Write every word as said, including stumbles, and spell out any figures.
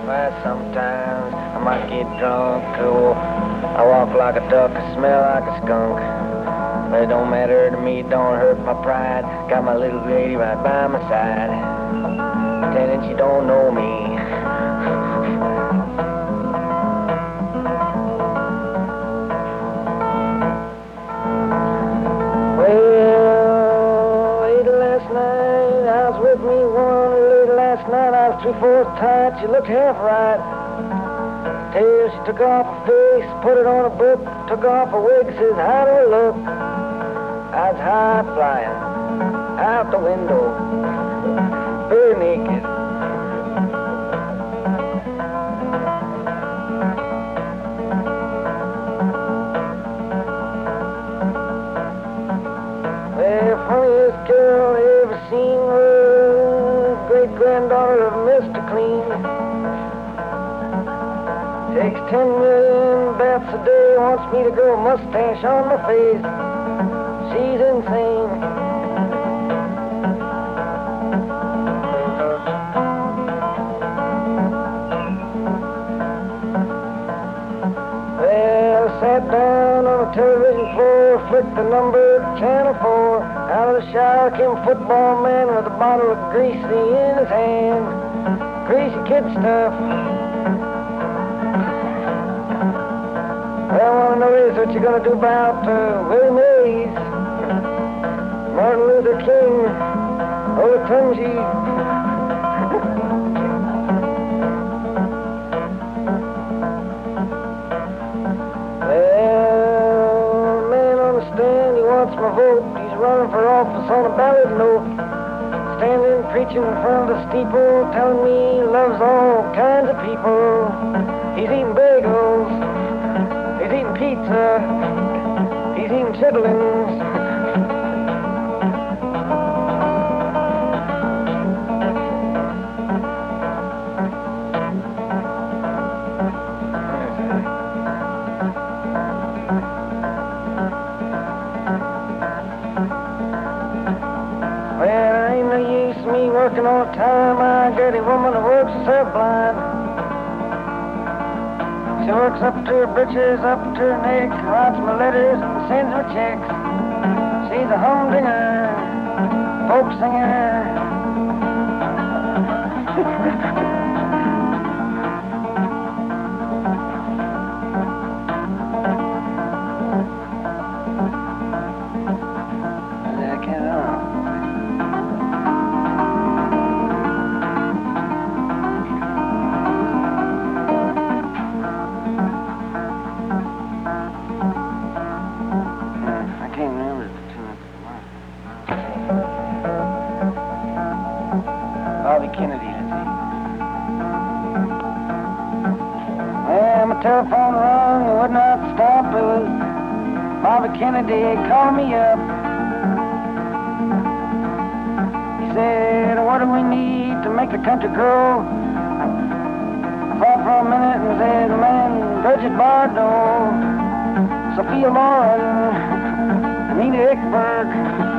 Why, sometimes I might get drunk, or I walk like a duck, I smell like a skunk. But it don't matter to me, it don't hurt my pride. Got my little lady right by my side, pretending she don't know me. Well, lady last night, I was with me one lady last night. I was three-fourths tight, she looked half right. Till she took off her face, put it on a book, took off her wig, says, how do I look? I was high flying, out the window, very naked. Well, funniest girl I ever seen was great-granddaughter of Mister Clean. Takes ten million baths a day, wants me to grow a mustache on my face. She's insane. Well, I sat down on a television floor, flicked the number, channel four. Out of the shower came a football man with a bottle of greasy in his hand. Greasy kid stuff. Well, I want to know is what you're going to do about uh, Willie Mays, Martin Luther King, Olatunji. Well, the man on the stand, he wants my vote. He's running for office on a ballot note. Standing, preaching in front of the steeple, telling me he loves all kinds of people. He's eating bagels. He's eating pizza. He's eating chitlins. Well, there ain't no use me working all the time. I got a woman that works herself blind. She works up to her britches, up to her neck, writes my letters and sends me checks. She's a humdinger, folk singer. I can't know. Bobby Kennedy, let's see. Well, my telephone rung, it would not stop. It was Bobby Kennedy calling me up. He said, what do we need to make the country grow? I thought for a minute and said, man, Bridget Bardot, Sophia Loren, Anita Ekberg.